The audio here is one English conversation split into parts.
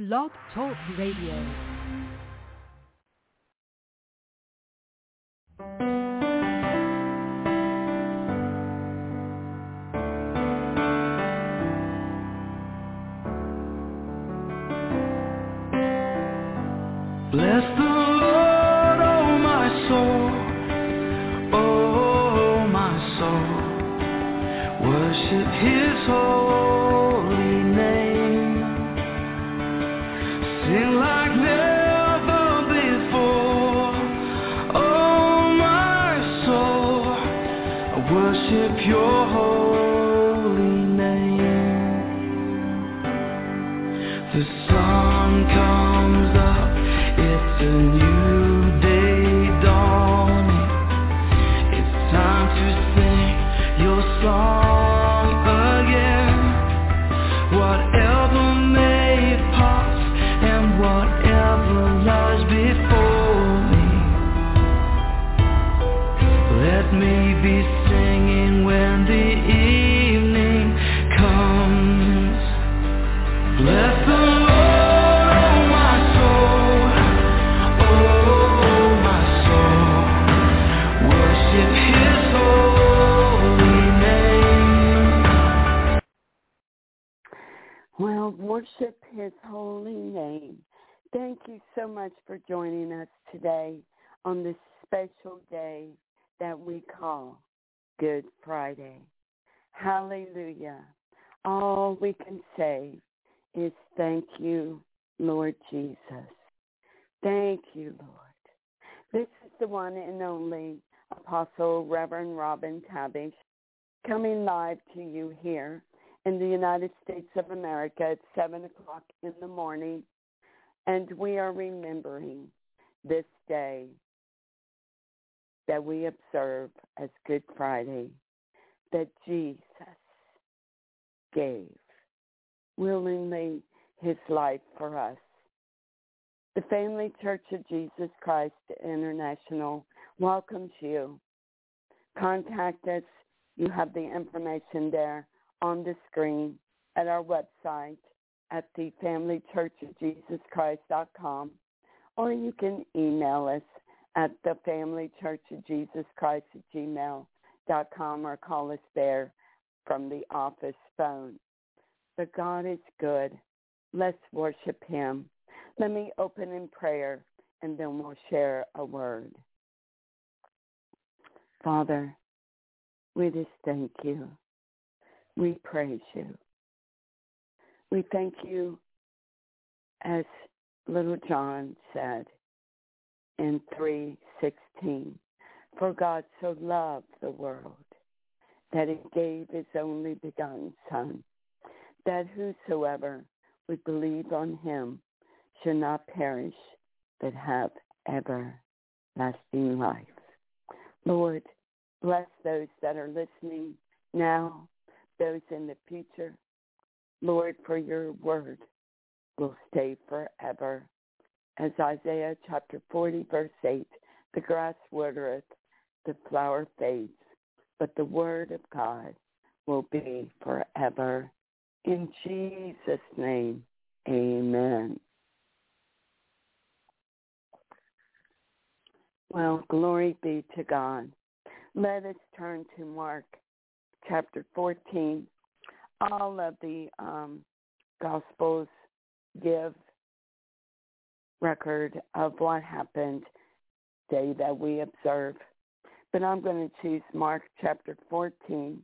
Blog Talk Radio. Bless the Lord, oh my soul, oh my soul. Worship His holy name. Sing like never before, oh my soul. I worship Your holy name. The sun comes up. It's a new day dawning. It's time to sing Your song again. Whatever may pass and whatever lies before me, let me be singing when the evening comes. Bless the Lord. Well, worship His holy name. Thank you so much for joining us today on this special day that we call Good Friday. Hallelujah. All we can say is thank you, Lord Jesus. Thank you, Lord. This is the one and only Apostle Reverend Robin Tabish coming live to you here in the United States of America at 7 o'clock in the morning. And we are remembering this day that we observe as Good Friday, that Jesus gave willingly His life for us. The Family Church of Jesus Christ International welcomes you. Contact us. You have the information there on the screen at our website at thefamilychurchofjesuschrist.com, or you can email us at thefamilychurchofjesuschrist@gmail.com or call us there from the office phone. But God is good. Let's worship Him. Let me open in prayer, and then we'll share a word. Father, we just thank you. We praise you. We thank you, as little John said in 3:16, for God so loved the world that He gave His only begotten Son, that whosoever would believe on Him should not perish, but have everlasting life. Lord, bless those that are listening now, those in the future. Lord, for Your word will stay forever. As Isaiah chapter 40, verse 8, the grass withereth, the flower fades, but the word of God will be forever. In Jesus' name, amen. Well, glory be to God. Let us turn to Mark chapter 14. All of the Gospels give record of what happened day that we observe. But I'm going to choose Mark chapter 14,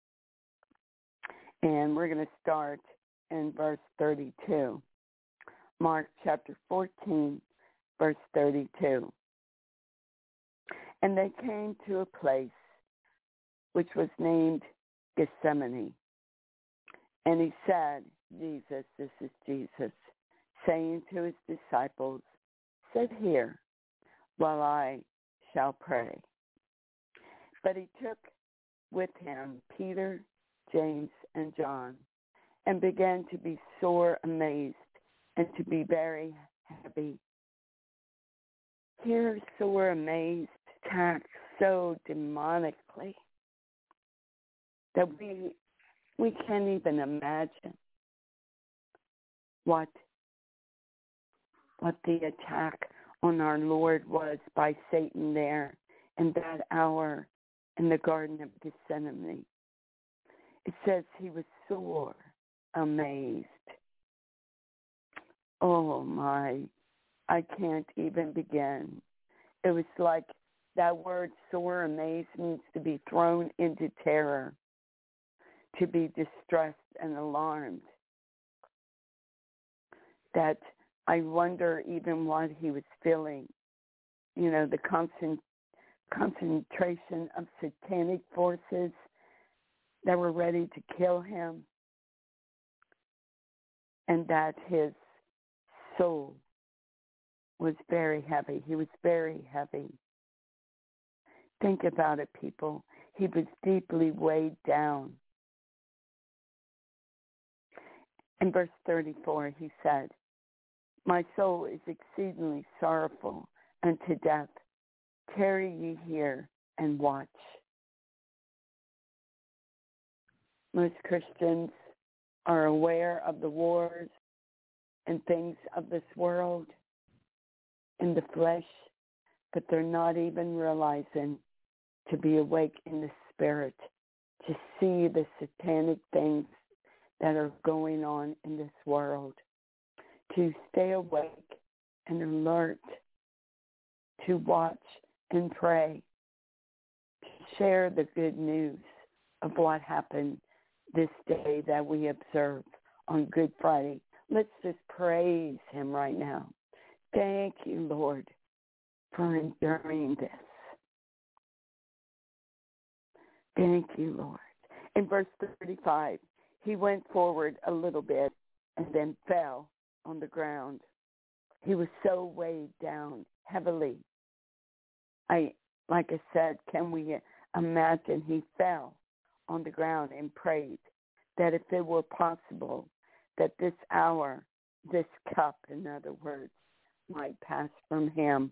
and we're going to start in verse 32. Mark chapter 14, verse 32. And they came to a place which was named Gethsemane. And He said, Jesus, this is Jesus, saying to His disciples, sit here while I shall pray. But He took with Him Peter, James, and John, and began to be sore amazed and to be very heavy. Here, sore amazed, attacked so demonically that we can't even imagine what what the attack on our Lord was by Satan there in that hour in the Garden of Gethsemane. It says he was sore amazed. Oh my, I can't even begin. It was like that word sore amazed means to be thrown into terror, to be distressed and alarmed. That I wonder even what he was feeling. You know, the concentration of satanic forces that were ready to kill him, and that his soul was very heavy. He was very heavy. Think about it, people. He was deeply weighed down. In verse 34, he said, "My soul is exceedingly sorrowful unto death. Tarry ye here and watch." Most Christians are aware of the wars and things of this world in the flesh, but they're not even realizing to be awake in the spirit, to see the satanic things that are going on in this world, to stay awake and alert, to watch and pray, to share the good news of what happened this day that we observe on Good Friday. Let's just praise him right now. Thank you, Lord, for enduring this. Thank you, Lord. In verse 35, he went forward a little bit and then fell on the ground. He was so weighed down heavily. Like I said, can we imagine he fell on the ground and prayed that if it were possible that this hour, this cup, in other words, might pass from him.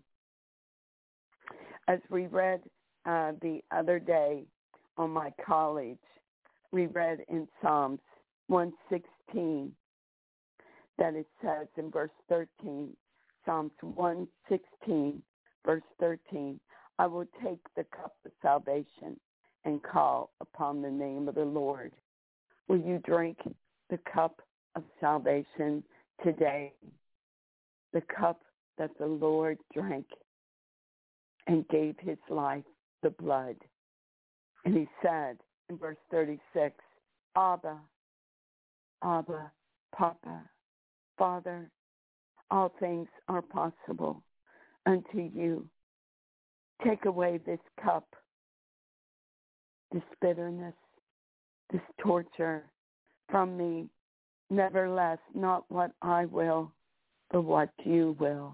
As we read the other day on my college, we read in Psalms 116 that it says in verse 13, Psalms 116, verse 13, "I will take the cup of salvation and call upon the name of the Lord." Will you drink the cup of salvation today? The cup that the Lord drank and gave his life, the blood. And he said in verse 36, Abba, Abba, Papa, Father, all things are possible unto you. Take away this cup, this bitterness, this torture from me. Nevertheless, not what I will, but what you will.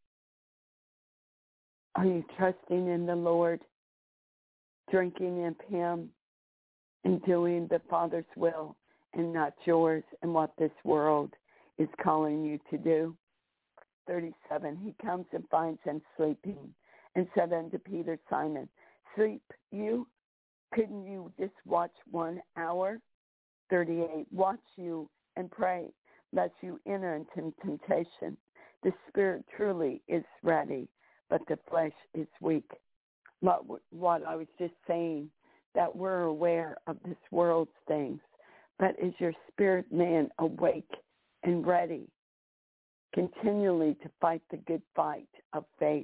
Are you trusting in the Lord, drinking of him, and doing the Father's will and not yours and what this world is calling you to do? 37, he comes and finds him sleeping and said unto Peter, Simon, sleep you? Couldn't you just watch 1 hour? 38, watch you and pray, lest you enter into temptation. The spirit truly is ready, but the flesh is weak. What I was just saying, that we're aware of this world's things, but is your spirit man awake and ready, continually to fight the good fight of faith?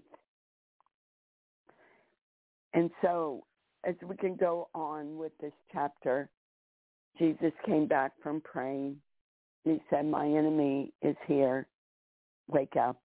And so, as we can go on with this chapter, Jesus came back from praying. He said, my enemy is here. Wake up.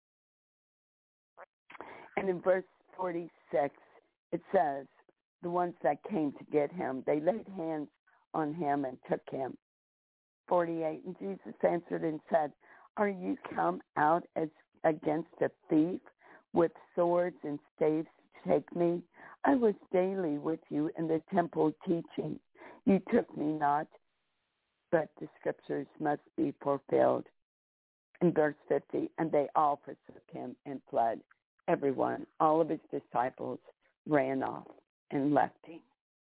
And in verse 46, it says, the ones that came to get him, they laid hands on him and took him. 48, and Jesus answered and said, are you come out as against a thief with swords and staves to take me? I was daily with you in the temple teaching. You took me not, but the scriptures must be fulfilled. In verse 50, and they all forsook him and fled. Everyone, all of his disciples ran off and left him.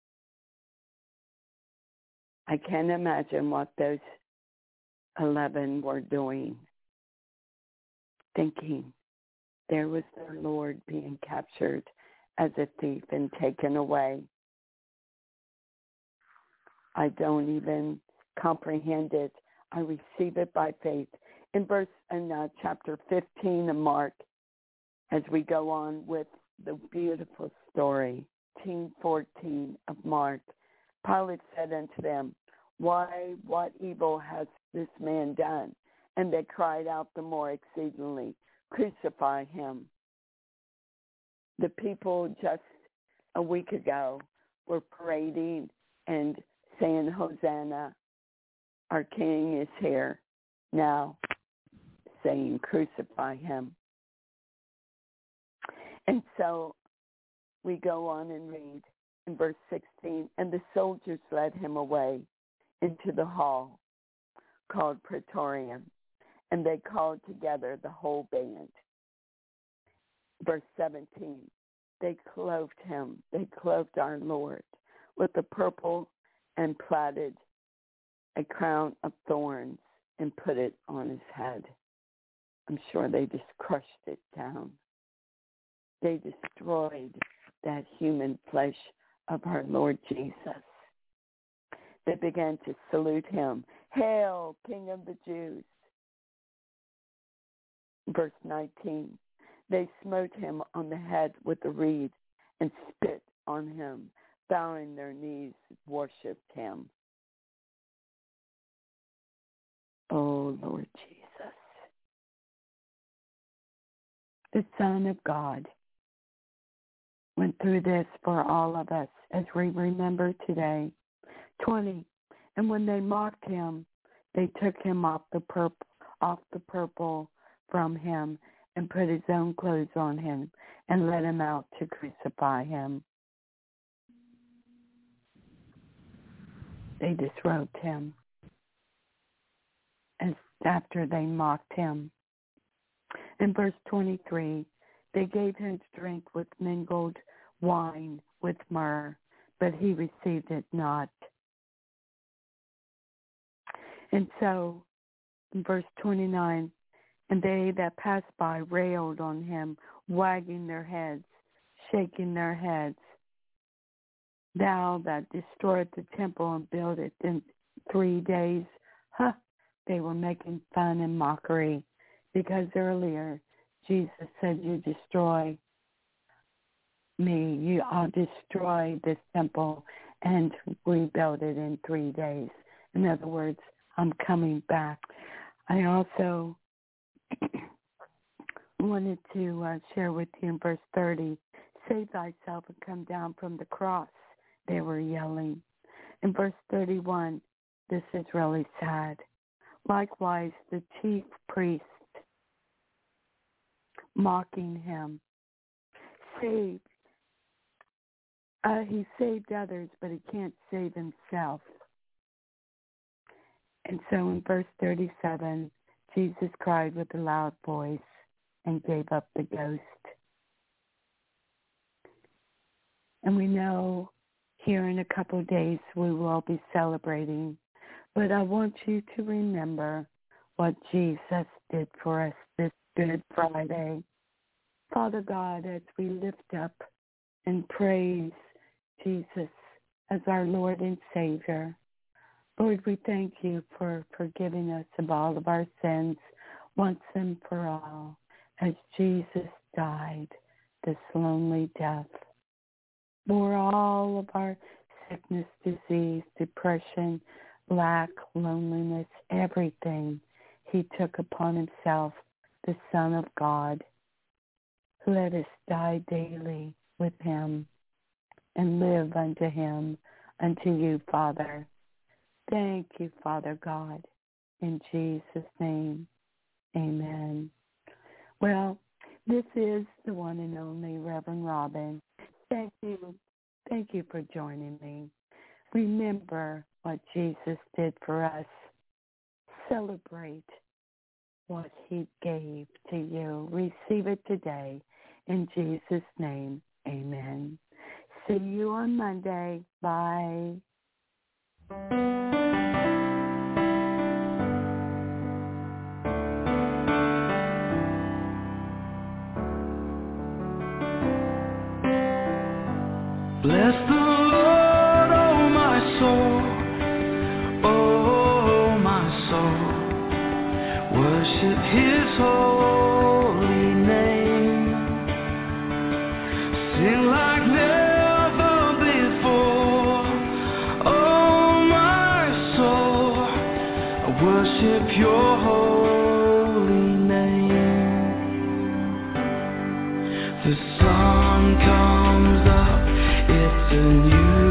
I can't imagine what those 11 were doing. thinking there was their Lord being captured as a thief and taken away. I don't even comprehend it. I receive it by faith. In chapter 15 of Mark, as we go on with the beautiful story, 14 of Mark, Pilate said unto them, Why, what evil has this man done? And they cried out the more exceedingly, Crucify him. The people just a week ago were parading and saying, Hosanna, our King is here. Now saying, Crucify him. And so we go on and read in verse 16, and the soldiers led him away into the hall called Praetorium, and they called together the whole band. Verse 17, they clothed him, they clothed our Lord with a purple and plaited a crown of thorns and put it on his head. I'm sure they just crushed it down. They destroyed that human flesh of our Lord Jesus. They began to salute him. Hail, King of the Jews. Verse 19, they smote him on the head with a reed and spit on him, bowing their knees, worshipped him. Oh, Lord Jesus, the Son of God, went through this for all of us as we remember today. 20, and when they mocked him, they took him off the purple from him and put his own clothes on him and led him out to crucify him. They disrobed him and after they mocked him. In verse 23, they gave him to drink with mingled wine with myrrh, but he received it not. And so, in verse 29, and they that passed by railed on him, wagging their heads, shaking their heads. Thou that destroyed the temple and built it in 3 days. They were making fun and mockery because earlier Jesus said, you destroy me, I'll destroy this temple and rebuild it in 3 days. In other words, I'm coming back. I also wanted to share with you in verse 30, save thyself and come down from the cross, they were yelling. In verse 31, this is really sad. Likewise, the chief priest mocking him. He saved others, but he can't save himself. And so in verse 37, Jesus cried with a loud voice and gave up the ghost. And we know here in a couple of days we will be celebrating. But I want you to remember what Jesus did for us this Good Friday. Father God, as we lift up and praise Jesus as our Lord and Savior, Lord, we thank you for forgiving us of all of our sins once and for all as Jesus died this lonely death. For all of our sickness, disease, depression, lack, loneliness, everything, he took upon himself, the Son of God. Let us die daily with him and live unto him, unto you, Father. Thank you, Father God. In Jesus' name, amen. Well, this is the one and only Reverend Robin. Thank you. Thank you for joining me. Remember what Jesus did for us. Celebrate what he gave to you. Receive it today. In Jesus' name, amen. See you on Monday. Bye. worship his holy name. Sing like never before. Oh my soul, I worship your holy name. The sun comes up, it's a new